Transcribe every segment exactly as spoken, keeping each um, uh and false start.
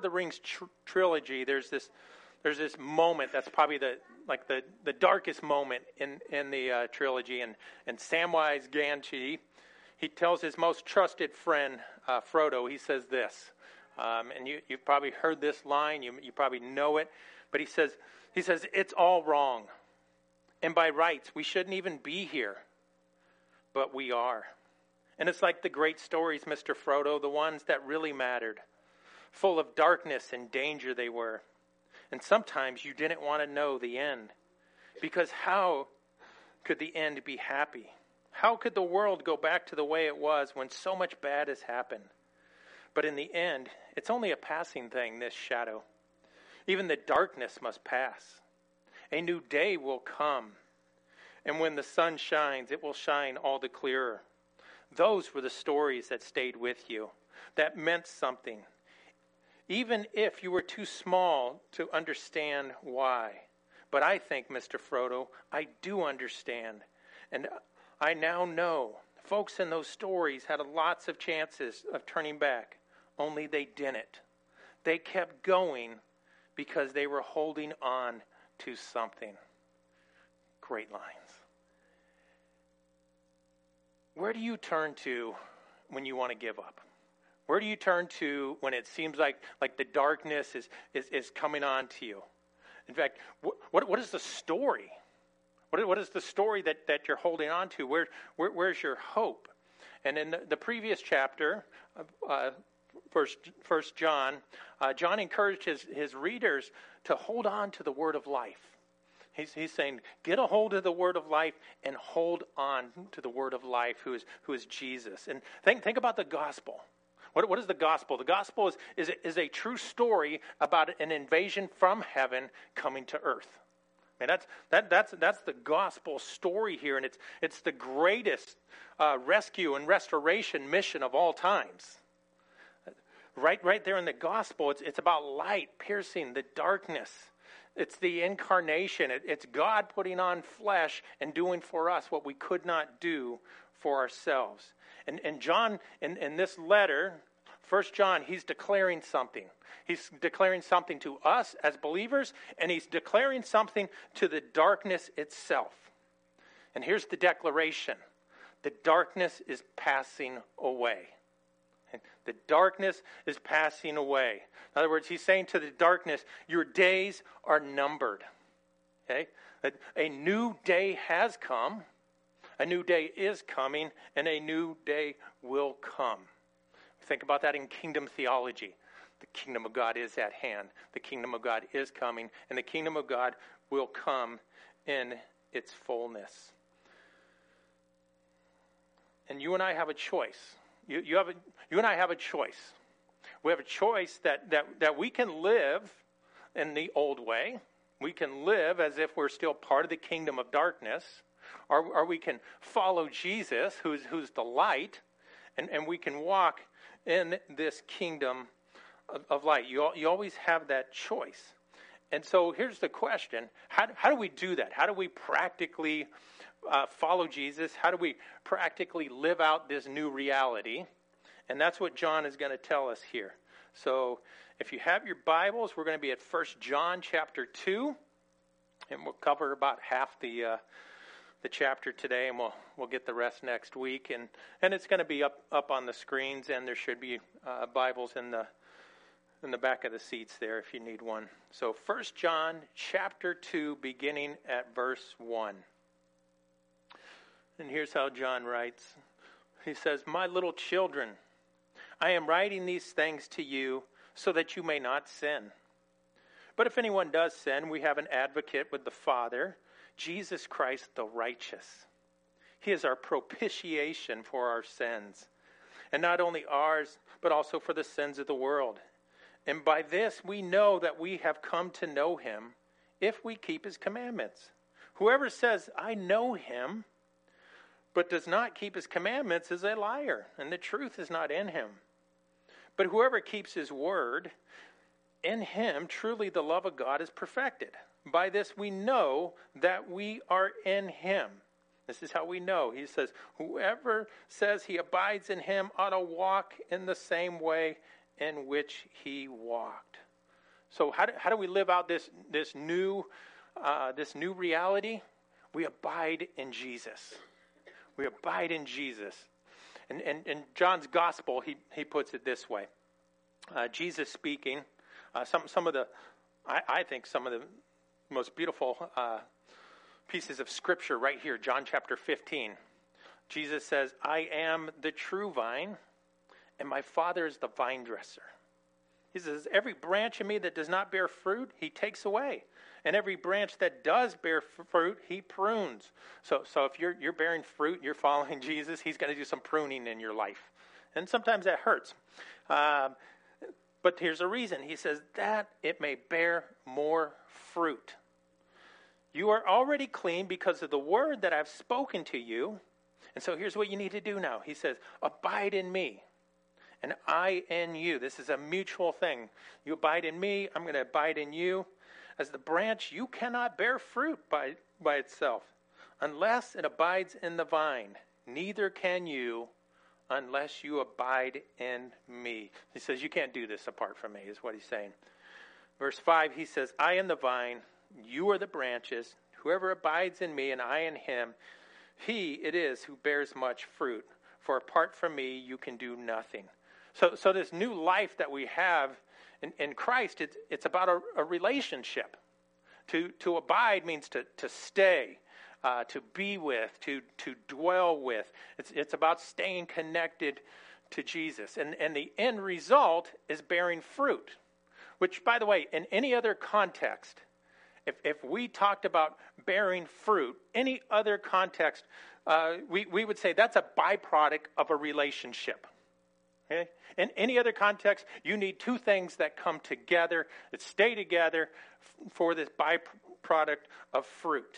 the Rings tr- trilogy, there's this there's this moment that's probably the like the, the darkest moment in in the uh, trilogy, and and Samwise Gamgee, he tells his most trusted friend uh, Frodo, he says this, um, and you you've probably heard this line, you you probably know it, but he says he says it's all wrong, and by rights we shouldn't even be here, but we are. And it's like the great stories, Mister Frodo, the ones that really mattered. Full of darkness and danger they were. And sometimes you didn't want to know the end. Because how could the end be happy? How could the world go back to the way it was when so much bad has happened? But in the end, it's only a passing thing, this shadow. Even the darkness must pass. A new day will come. And when the sun shines, it will shine all the clearer. Those were the stories that stayed with you, that meant something, even if you were too small to understand why. But I think, Mister Frodo, I do understand. And I now know folks in those stories had lots of chances of turning back, only they didn't. They kept going because they were holding on to something. Great lines. Where do you turn to when you want to give up? Where do you turn to when it seems like, like the darkness is, is, is coming on to you? In fact, what, what, what is the story? What, what is the story that, that you're holding on to? Where, where, where's your hope? And in the, the previous chapter, uh, first, first John, uh, John encouraged his, his readers to hold on to the word of life. He's, he's saying, get a hold of the word of life and hold on to the word of life, who is who is Jesus. And think think about the gospel. What what is the gospel? The gospel is is a, is a true story about an invasion from heaven coming to earth. And that's that that's that's the gospel story here, and it's it's the greatest uh, rescue and restoration mission of all times. Right right there in the gospel, it's it's about light piercing the darkness. It's the incarnation. It, it's God putting on flesh and doing for us what we could not do for ourselves. And, and John, in, in this letter, First John, he's declaring something. He's declaring something to us as believers, and he's declaring something to the darkness itself. And here's the declaration. The darkness is passing away. The darkness is passing away. In other words, he's saying to the darkness, your days are numbered. Okay? A, a new day has come. A new day is coming, and a new day will come. Think about that in kingdom theology. The kingdom of God is at hand. The kingdom of God is coming, and the kingdom of God will come in its fullness. And you and I have a choice. You, you have a, you and I have a choice. We have a choice that, that, that we can live in the old way. We can live as if we're still part of the kingdom of darkness. Or, or we can follow Jesus, who's, who's the light, and, and we can walk in this kingdom of, of light. You, you always have that choice. And so here's the question. How, how do we do that? How do we practically Uh, follow Jesus? How do we practically live out this new reality? And that's what John is going to tell us here. So if you have your Bibles, we're going to be at First John chapter two, and we'll cover about half the uh, the chapter today, and we'll we'll get the rest next week. And and it's going to be up up on the screens, and there should be uh, Bibles in the in the back of the seats there if you need one. So First John chapter two, beginning at verse one. And here's how John writes. He says, my little children, I am writing these things to you so that you may not sin. But if anyone does sin, we have an advocate with the Father, Jesus Christ the righteous. He is our propitiation for our sins, and not only ours, but also for the sins of the world. And by this we know that we have come to know him if we keep his commandments. Whoever says, I know him, but does not keep his commandments is a liar, and the truth is not in him. But whoever keeps his word, in him truly the love of God is perfected. By this we know that we are in him. This is how we know. He says, whoever says he abides in him ought to walk in the same way in which he walked. So how do, how do we live out this this new uh, this new reality? We abide in Jesus. We abide in Jesus. And and in John's gospel, he he puts it this way: uh, Jesus speaking. Uh, some some of the, I, I think some of the most beautiful uh, pieces of scripture right here. John chapter fifteen. Jesus says, "I am the true vine, and my Father is the vine dresser." He says, "Every branch in me that does not bear fruit, he takes away. And every branch that does bear f- fruit, he prunes." So so if you're you're bearing fruit, you're following Jesus, he's going to do some pruning in your life. And sometimes that hurts. Um, but here's a reason. He says, that it may bear more fruit. You are already clean because of the word that I've spoken to you. And so here's what you need to do now. He says, abide in me. And I in you. This is a mutual thing. You abide in me, I'm going to abide in you. As the branch, you cannot bear fruit by, by itself unless it abides in the vine. Neither can you unless you abide in me. He says, you can't do this apart from me, is what he's saying. Verse five, he says, I am the vine, you are the branches. Whoever abides in me and I in him, he it is who bears much fruit. For apart from me, you can do nothing. So so this new life that we have in, in Christ, it's, it's about a, a relationship. To to abide means to, to stay, uh, to be with, to to dwell with. It's it's about staying connected to Jesus. And, and the end result is bearing fruit. Which, by the way, in any other context, if if we talked about bearing fruit, any other context, uh, we, we would say that's a byproduct of a relationship. Okay? In any other context, you need two things that come together, that stay together f- for this byproduct of fruit.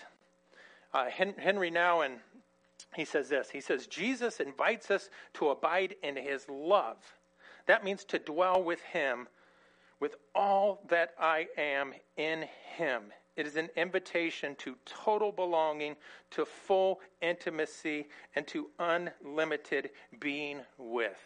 Uh, Henry Nouwen, he says this. He says, Jesus invites us to abide in his love. That means to dwell with him with all that I am in him. It is an invitation to total belonging, to full intimacy, and to unlimited being with.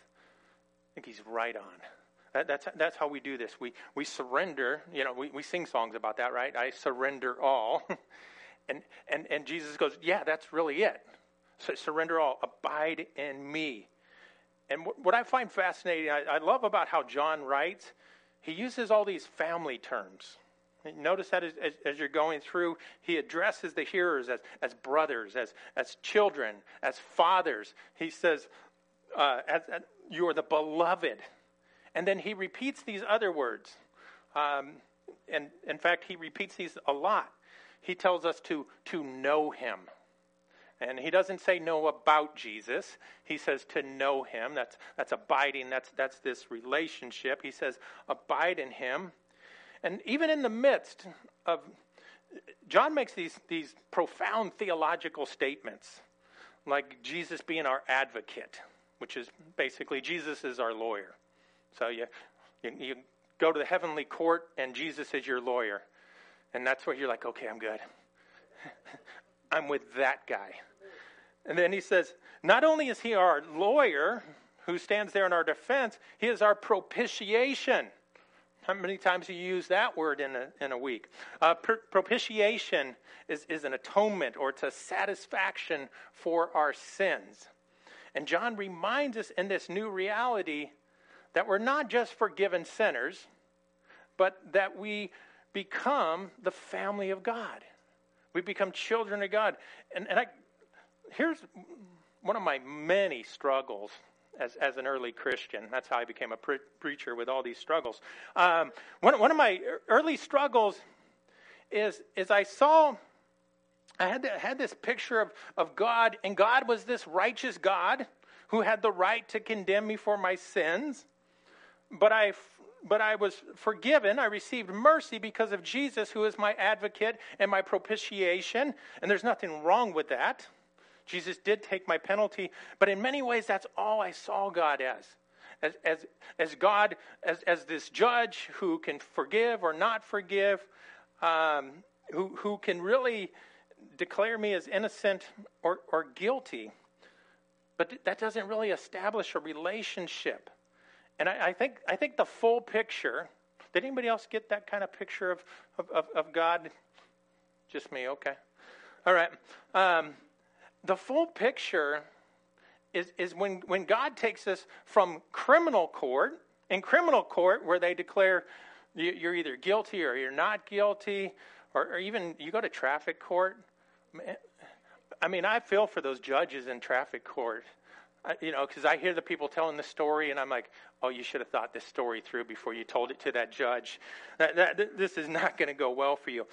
I think he's right on. That, that's that's how we do this. We we surrender. You know, we, we sing songs about that, right? I surrender all. and and and Jesus goes, yeah, that's really it. So surrender all. Abide in me. And w- what I find fascinating, I, I love about how John writes, he uses all these family terms. Notice that as, as, as you're going through, he addresses the hearers as, as brothers, as, as children, as fathers. He says, uh, as, as, you are the beloved. And then he repeats these other words. Um, and in fact, he repeats these a lot. He tells us to, to know him. And he doesn't say know about Jesus. He says to know him. That's that's abiding. That's that's this relationship. He says abide in him. And even in the midst of, John makes these, these profound theological statements, like Jesus being our advocate, which is basically Jesus is our lawyer. So you, you, you go to the heavenly court and Jesus is your lawyer. And that's where you're like, okay, I'm good. I'm with that guy. And then he says, not only is he our lawyer who stands there in our defense, he is our propitiation. How many times do you use that word in a, in a week? Uh, pr- propitiation is, is an atonement, or it's a satisfaction for our sins. And John reminds us in this new reality that we're not just forgiven sinners, but that we become the family of God. We become children of God. And, and I, here's one of my many struggles as, as an early Christian. That's how I became a pre- preacher with all these struggles. Um, one, one of my early struggles is, is I saw, I had, the, had this picture of, of God, and God was this righteous God who had the right to condemn me for my sins. But I, but I was forgiven. I received mercy because of Jesus, who is my advocate and my propitiation. And there's nothing wrong with that. Jesus did take my penalty. But in many ways, that's all I saw God as. As, as, as God, as, as this judge who can forgive or not forgive, um, who, who can really declare me as innocent or, or guilty. But that doesn't really establish a relationship. And I, I think I think the full picture, Did anybody else get that kind of picture of, of, of, of God? Just me, okay. All right. Um, the full picture is, is when, when God takes us from criminal court, in criminal court where they declare you, you're either guilty or you're not guilty, or, or even you go to traffic court. I mean, I feel for those judges in traffic court. I, you know, because I hear the people telling the story, and I'm like, oh, you should have thought this story through before you told it to that judge. That, that, this is not going to go well for you.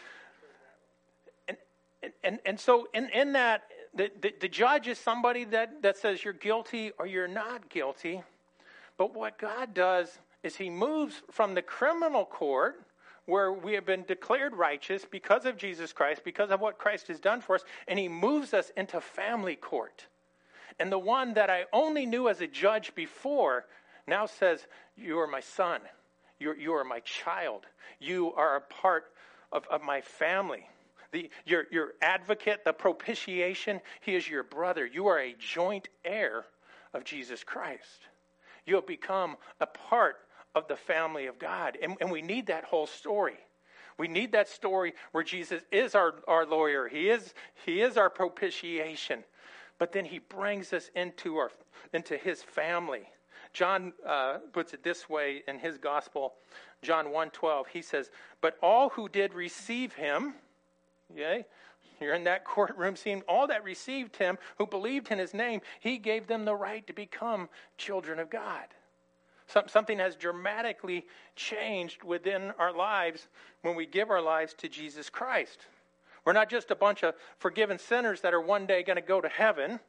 And and and so in, in that, the, the, the judge is somebody that, that says you're guilty or you're not guilty. But what God does is he moves from the criminal court, where we have been declared righteous because of Jesus Christ, because of what Christ has done for us, and he moves us into family court. And the one that I only knew as a judge before now says, you are my son. You're, you are my child. You are a part of, of my family. The, your, your advocate, the propitiation, he is your brother. You are a joint heir of Jesus Christ. You have become a part of the family of God. And, and we need that whole story. We need that story where Jesus is our, our lawyer. He is, he is our propitiation. But then he brings us into our into his family. John uh, puts it this way in his gospel, John one twelve. He says, but all who did receive him, okay, you're in that courtroom scene, all that received him, who believed in his name, he gave them the right to become children of God. Some, something has dramatically changed within our lives when we give our lives to Jesus Christ. We're not just a bunch of forgiven sinners that are one day going to go to heaven.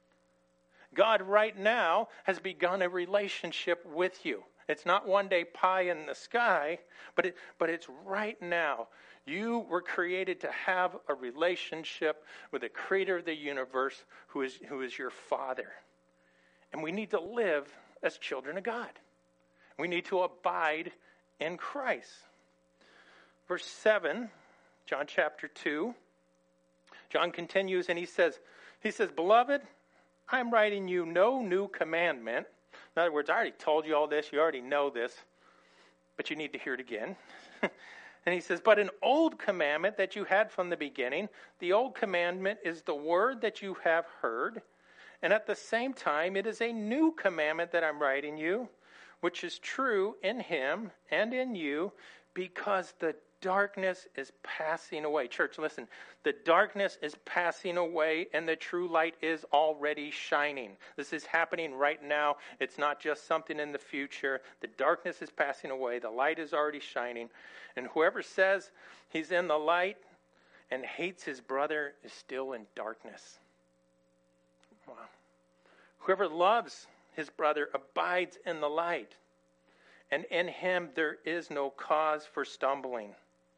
God right now has begun a relationship with you. It's not one day pie in the sky, but it, but it's right now. You were created to have a relationship with the creator of the universe who is, who is your Father. And we need to live as children of God. We need to abide in Christ. Verse seven, John chapter two. John continues and he says, he says, beloved, I'm writing you no new commandment. In other words, I already told you all this. You already know this, but you need to hear it again. And he says, but an old commandment that you had from the beginning. The old commandment is the word that you have heard. And at the same time, it is a new commandment that I'm writing you, which is true in him and in you, because the darkness is passing away. Church, listen, the darkness is passing away and the true light is already shining. This is happening right now. It's not just something in the future. The darkness is passing away. The light is already shining. And whoever says he's in the light and hates his brother is still in darkness. Wow. Whoever loves his brother abides in the light, and in him there is no cause for stumbling.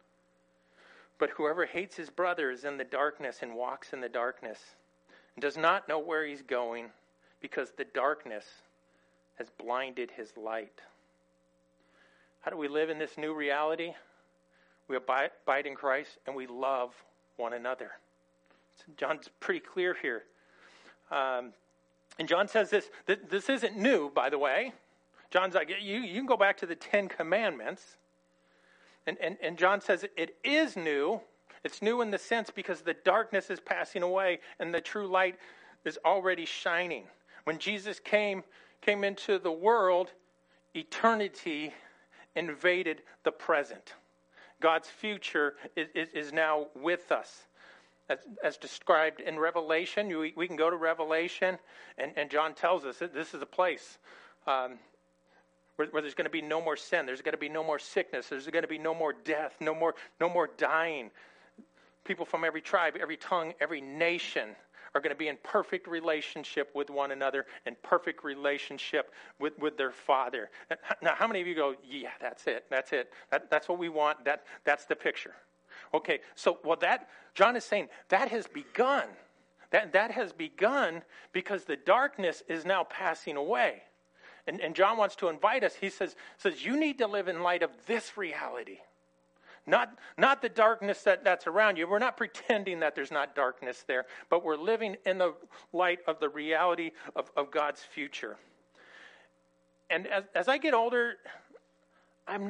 But whoever hates his brother is in the darkness and walks in the darkness and does not know where he's going, because the darkness has blinded his light. How do we live in this new reality? We abide, abide in Christ and we love one another. John's pretty clear here. Um, and John says this, th- this isn't new, by the way. John's like, you, you can go back to the Ten Commandments. And, and, and John says it is new. It's new in the sense because the darkness is passing away and the true light is already shining. When Jesus came, came into the world, eternity invaded the present. God's future is, is, is now with us. As, as described in Revelation, we, we can go to Revelation, and, and John tells us that this is a place um, where, where there's going to be no more sin. There's going to be no more sickness. There's going to be no more death, no more, no more dying. People from every tribe, every tongue, every nation are going to be in perfect relationship with one another, in perfect relationship with, with their Father. Now, how many of you go, yeah, that's it, that's it, that, that's what we want, that that's the picture. Okay, so, well, that, John is saying, that has begun. That, that has begun because the darkness is now passing away. And, and John wants to invite us. He says, says, you need to live in light of this reality. Not, not the darkness that, that's around you. We're not pretending that there's not darkness there, but we're living in the light of the reality of, of God's future. And as, as I get older, I'm not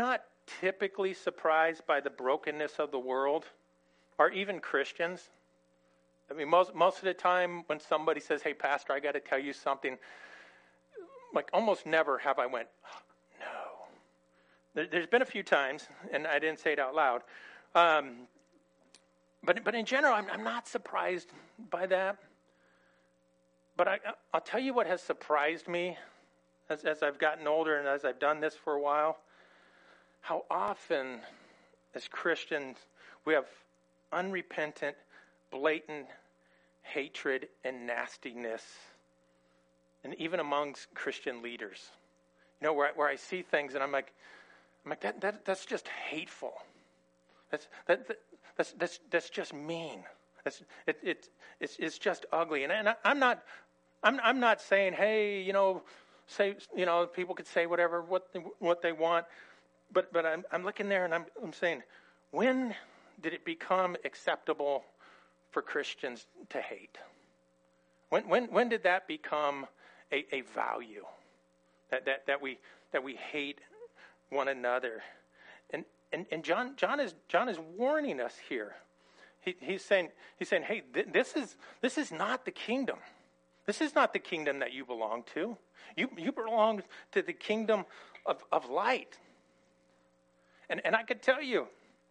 typically surprised by the brokenness of the world, or even Christians. I mean, most most of the time when somebody says, "Hey, Pastor, I got to tell you something," like almost never have I went, oh, "No." There, there's been a few times, and I didn't say it out loud, um, but but in general, I'm, I'm not surprised by that. But I, I'll tell you what has surprised me as as I've gotten older and as I've done this for a while. How often, as Christians, we have unrepentant, blatant hatred and nastiness, and even amongst Christian leaders. You know, where I, where I see things and I'm like, I'm like that, that that's just hateful. That's that, that that's that's that's just mean. That's it, it it's it's just ugly. And and I, I'm not I'm I'm not saying, hey, you know, say you know people could say whatever what they, what they want. But but I'm I'm looking there and I'm I'm saying, when did it become acceptable for Christians to hate? When when when did that become a, a value? That that that we that we hate one another. And and, and John John is John is warning us here. He he's saying he's saying, hey, th- this is this is not the kingdom. This is not the kingdom that you belong to. You you belong to the kingdom of, of light. And and I could tell you,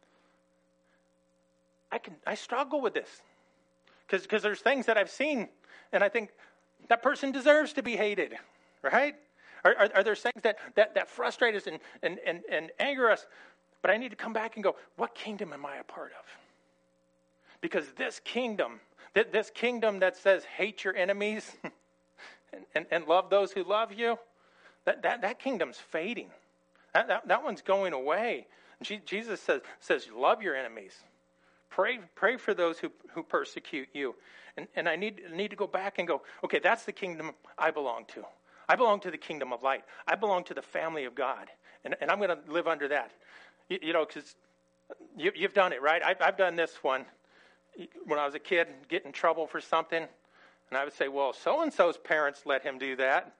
I can I struggle with this, because because there's things that I've seen, and I think that person deserves to be hated, right? Are are, are there things that, that, that frustrate us and, and, and, and anger us? But I need to come back and go, what kingdom am I a part of? Because this kingdom, this kingdom that says hate your enemies and, and, and love those who love you, that that, that kingdom's fading. That, that, that one's going away. Jesus says, says, love your enemies. Pray pray for those who, who persecute you. And and I need need to go back and go, okay, that's the kingdom I belong to. I belong to the kingdom of light. I belong to the family of God. And, and I'm going to live under that. You, you know, because you, you've done it, right? I, I've done this one. When I was a kid, get in trouble for something. And I would say, well, so-and-so's parents let him do that.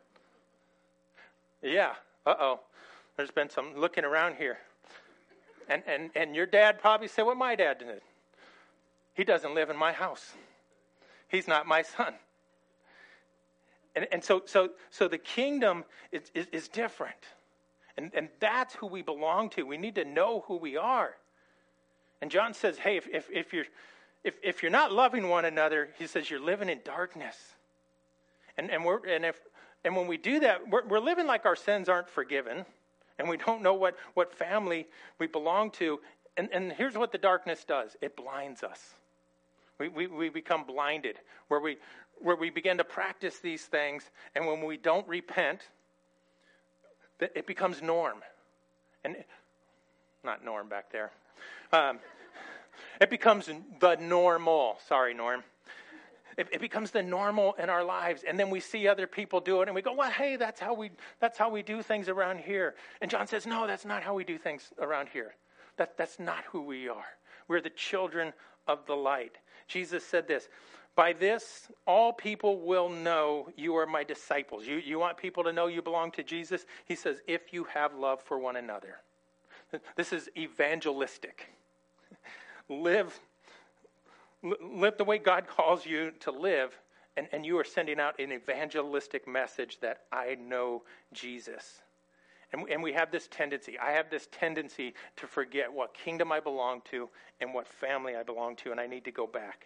Yeah, uh-oh. There's been some looking around here. And, and and your dad probably said what my dad did. He doesn't live in my house. He's not my son. And and so so so the kingdom is, is, is different. And and that's who we belong to. We need to know who we are. And John says, hey, if if, if you're if, if you're not loving one another, he says you're living in darkness. And and we're and if and when we do that, we're we're living like our sins aren't forgiven. And we don't know what, what family we belong to. And, and here's what the darkness does. It blinds us. We, we we become blinded, where we where we begin to practice these things, and when we don't repent, it becomes norm. And not Norm back there. Um, it becomes the normal. Sorry, Norm. It, it becomes the normal in our lives, and then we see other people do it, and we go, "Well, hey, that's how we that's how we do things around here." And John says, "No, that's not how we do things around here. That that's not who we are. We're the children of the light." Jesus said this: "By this, all people will know you are my disciples." You you want people to know you belong to Jesus? He says, "If you have love for one another." This is evangelistic. Live. Live the way God calls you to live, and, and you are sending out an evangelistic message that I know Jesus. And, and we have this tendency, I have this tendency to forget what kingdom I belong to and what family I belong to, and I need to go back.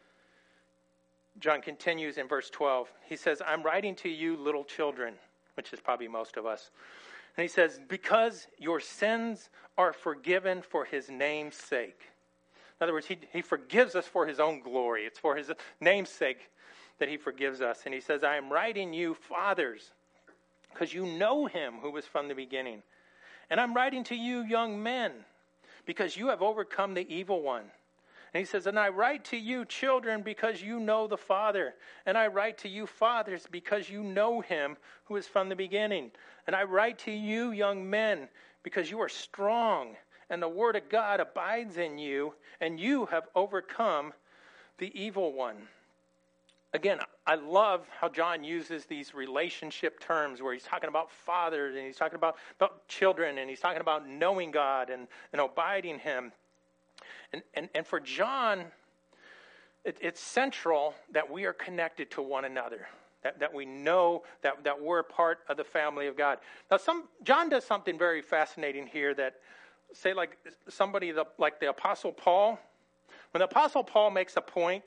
John continues in verse twelve. He says, "I'm writing to you, little children," which is probably most of us. And he says, "because your sins are forgiven for his name's sake." In other words, he, he forgives us for his own glory. It's for his name's sake that he forgives us. And he says, "I am writing you, fathers, because you know him who was from the beginning. And I'm writing to you, young men, because you have overcome the evil one." And he says, "And I write to you, children, because you know the Father. And I write to you, fathers, because you know him who is from the beginning. And I write to you, young men, because you are strong, and the word of God abides in you, and you have overcome the evil one." again, I love how John uses these relationship terms where he's talking about fathers and he's talking about, about children and he's talking about knowing God and, and abiding him. And, and, and for John, it, it's central that we are connected to one another, that, that we know that, that we're part of the family of God. Now, some John does something very fascinating here that, say, like somebody the, like the Apostle Paul. When the Apostle Paul makes a point,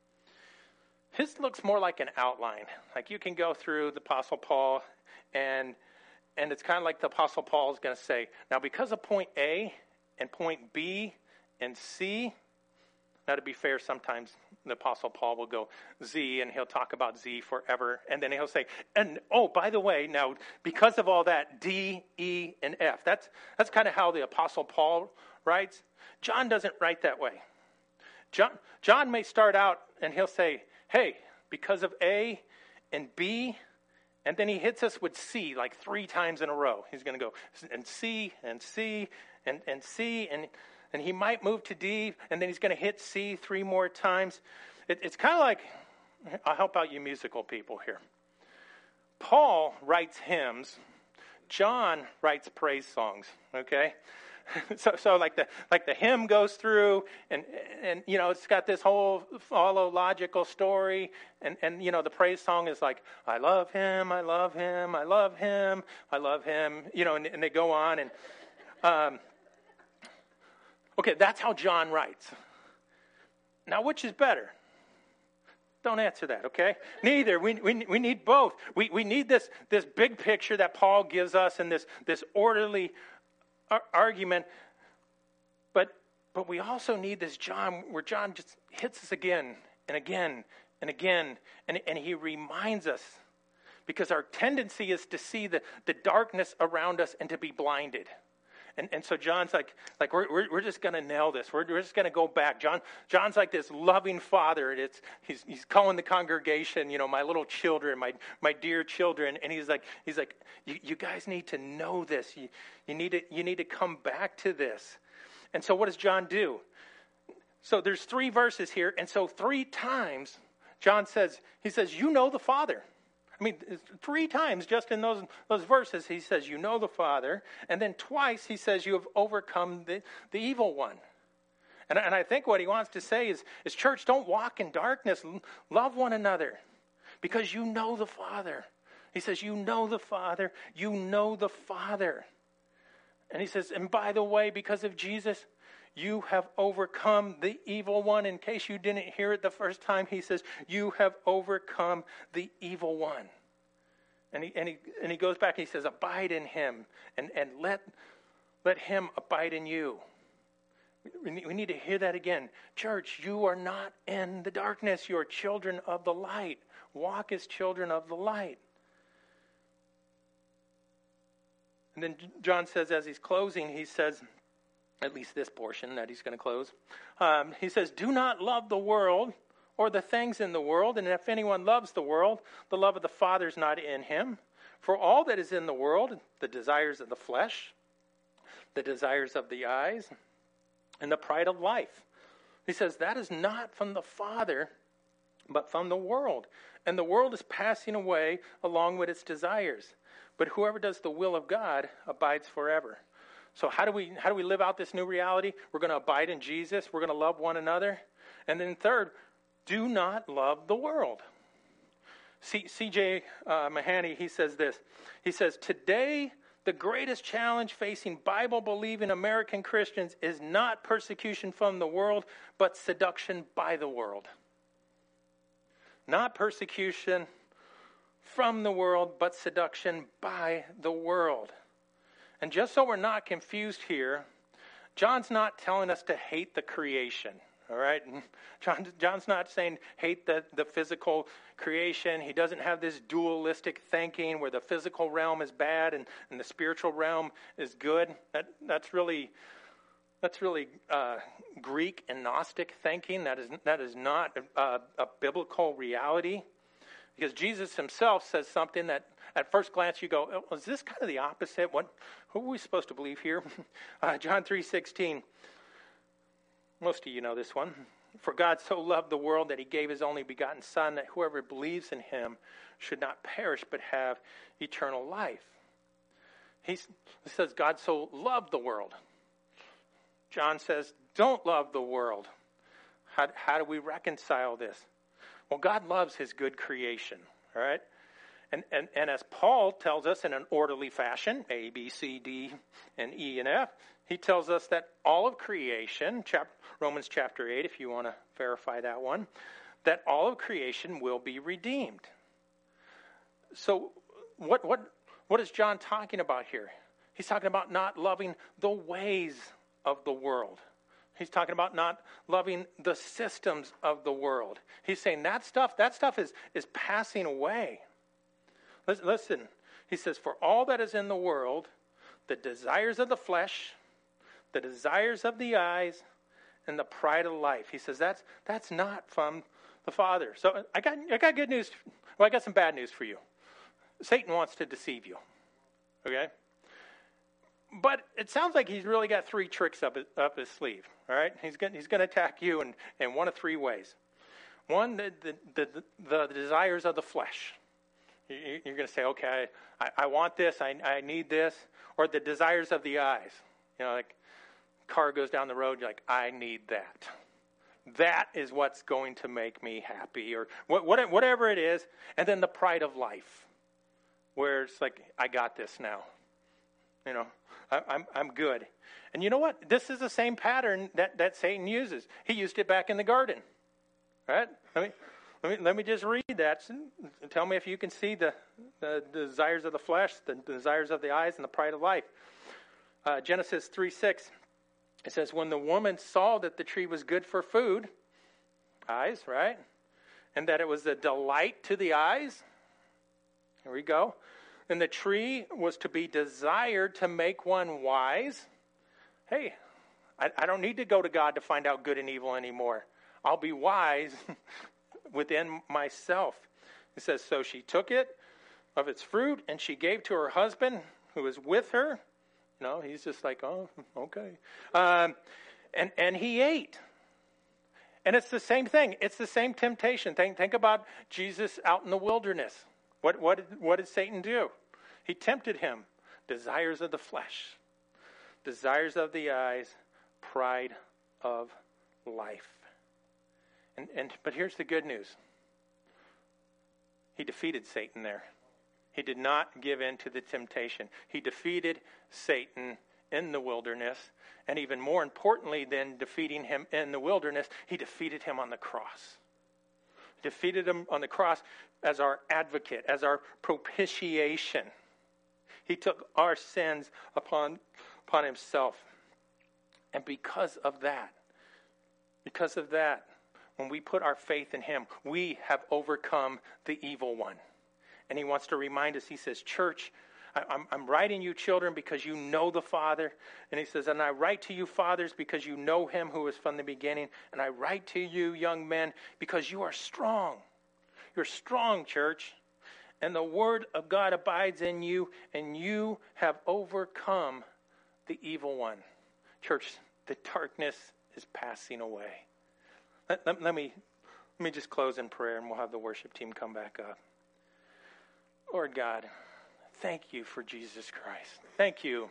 his looks more like an outline. Like you can go through the Apostle Paul, and and it's kind of like the Apostle Paul is going to say, now because of point A and point B and C, now to be fair, sometimes the Apostle Paul will go Z, and he'll talk about Z forever, and then he'll say, and oh, by the way, now because of all that, D, E, and F. That's that's kind of how the Apostle Paul writes. John doesn't write that way. John, John may start out and he'll say, hey, because of A and B, and then he hits us with C like three times in a row. He's going to go, and C, and C, and, and C, and, and he might move to D, and then he's going to hit C three more times. It, it's kind of like, I'll help out you musical people here. Paul writes hymns. John writes praise songs, okay? So, so like the like the hymn goes through, and and you know it's got this whole follow-logical story, and and you know the praise song is like, I love him, I love him, I love him, I love him, you know, and, and they go on, and um, okay, that's how John writes. Now, which is better? Don't answer that, okay? Neither. We we we need both. We we need this this big picture that Paul gives us, and this this orderly argument, but but we also need this John, where John just hits us again and again and again, and, and he reminds us, because our tendency is to see the, the darkness around us and to be blinded. And and so John's like, like we're we're, we're just going to nail this. We're, we're just going to go back. John John's like this loving father. It's he's he's calling the congregation, you know, my little children, my my dear children. And he's like he's like you, you guys need to know this. You you need to you need to come back to this. And so what does John do? So there's three verses here, and so three times John says he says you know the Father. I mean, three times just in those those verses, he says, you know the Father. And then twice he says, you have overcome the, the evil one. And, and I think what he wants to say is, is, church, don't walk in darkness. Love one another because you know the Father. He says, you know the Father. You know the Father. And he says, and by the way, because of Jesus, you have overcome the evil one. In case you didn't hear it the first time, he says, you have overcome the evil one. And he and he and he goes back and he says, abide in him, and, and let let him abide in you. We need, we need to hear that again. Church, you are not in the darkness. You are children of the light. Walk as children of the light. And then John says, as he's closing, he says, at least this portion that he's going to close. Um, he says, do not love the world or the things in the world. And if anyone loves the world, the love of the Father is not in him. For all that is in the world, the desires of the flesh, the desires of the eyes, and the pride of life. He says, that is not from the Father, but from the world. And the world is passing away along with its desires. But whoever does the will of God abides forever. So how do we how do we live out this new reality? We're going to abide in Jesus. We're going to love one another. And then third, do not love the world. C J Uh, Mahoney, he says this. He says, today, the greatest challenge facing Bible-believing American Christians is not persecution from the world, but seduction by the world. Not persecution from the world, but seduction by the world. And just so we're not confused here, John's not telling us to hate the creation, all right? John, John's not saying hate the, the physical creation. He doesn't have this dualistic thinking where the physical realm is bad and, and the spiritual realm is good. That that's really that's really uh, Greek and Gnostic thinking. That is that is not a, a biblical reality. Because Jesus himself says something that at first glance you go, oh, is this kind of the opposite? What, who are we supposed to believe here? uh, John three sixteen. Most of you know this one. For God so loved the world that he gave his only begotten Son, that whoever believes in him should not perish but have eternal life. He's, he says God so loved the world. John says, don't love the world. How, how do we reconcile this? Well, God loves his good creation, all right? And, and, and as Paul tells us in an orderly fashion, A, B, C, D, and E, and F, he tells us that all of creation, chap, Romans chapter eight, if you want to verify that one, that all of creation will be redeemed. So what what what is John talking about here? He's talking about not loving the ways of the world. He's talking about not loving the systems of the world. He's saying that stuff, that stuff is, is passing away. Listen, he says, for all that is in the world, the desires of the flesh, the desires of the eyes, and the pride of life. He says that's that's not from the Father. So I got I got good news. Well, I got some bad news for you. Satan wants to deceive you. Okay? But it sounds like he's really got three tricks up his, up his sleeve. All right? He's going he's going to attack you in, in one of three ways. One, the the, the, the desires of the flesh. You're going to say, okay, I, I want this, I, I need this. Or the desires of the eyes. You know, like car goes down the road, you're like, I need that. That is what's going to make me happy. Or what, what, whatever it is. And then the pride of life. Where it's like, I got this now. You know, I, I'm I'm good. And you know what? This is the same pattern that, that Satan uses. He used it back in the garden. Right? Let me... Let me, let me just read that and tell me if you can see the, the, the desires of the flesh, the desires of the eyes, and the pride of life. Uh, Genesis three six, it says, when the woman saw that the tree was good for food, eyes, right? And that it was a delight to the eyes. Here we go. And the tree was to be desired to make one wise. Hey, I, I don't need to go to God to find out good and evil anymore. I'll be wise within myself. It says, so she took it of its fruit and she gave to her husband who was with her. You know, he's just like, oh, okay. Um, and, and he ate. And it's the same thing. It's the same temptation. Think, think about Jesus out in the wilderness. What, what, did, what did Satan do? He tempted him. Desires of the flesh. Desires of the eyes. Pride of life. And, and but here's the good news. He defeated Satan there. He did not give in to the temptation. He defeated Satan in the wilderness. And even more importantly than defeating him in the wilderness, he defeated him on the cross. He defeated him on the cross as our advocate, as our propitiation. He took our sins upon, upon himself. And because of that, because of that, when we put our faith in him, we have overcome the evil one. And he wants to remind us, he says, church, I, I'm, I'm writing you children because you know the Father. And he says, and I write to you fathers because you know him who was from the beginning. And I write to you young men because you are strong. You're strong, church. And the word of God abides in you, and you have overcome the evil one. Church, the darkness is passing away. Let, let, let me let me just close in prayer, and we'll have the worship team come back up. Lord God, thank you for Jesus Christ. Thank you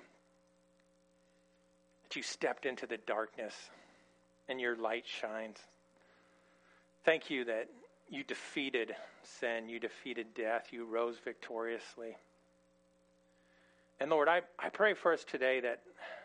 that you stepped into the darkness and your light shines. Thank you that you defeated sin, you defeated death, you rose victoriously. And Lord, I, I pray for us today that,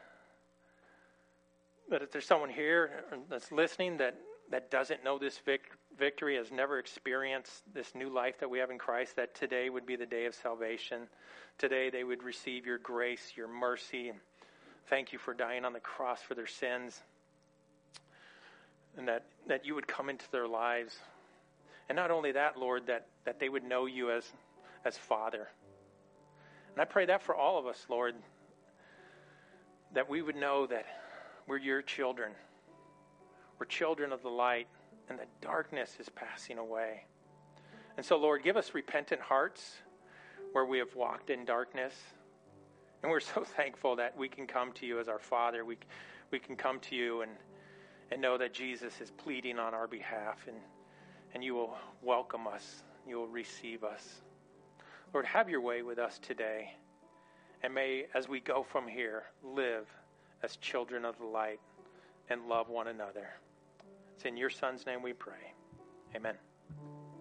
that if there's someone here that's listening that that doesn't know this vic- victory, has never experienced this new life that we have in Christ, that today would be the day of salvation. Today they would receive your grace, your mercy. Thank you for dying on the cross for their sins. And that, that you would come into their lives. And not only that, Lord, that, that they would know you as, as Father. And I pray that for all of us, Lord, that we would know that we're your children. We're children of the light, and the darkness is passing away. And so, Lord, give us repentant hearts where we have walked in darkness. And we're so thankful that we can come to you as our Father. We we can come to you and and know that Jesus is pleading on our behalf, and, and you will welcome us. You will receive us. Lord, have your way with us today. And may, as we go from here, live as children of the light and love one another. It's in your Son's name we pray. Amen.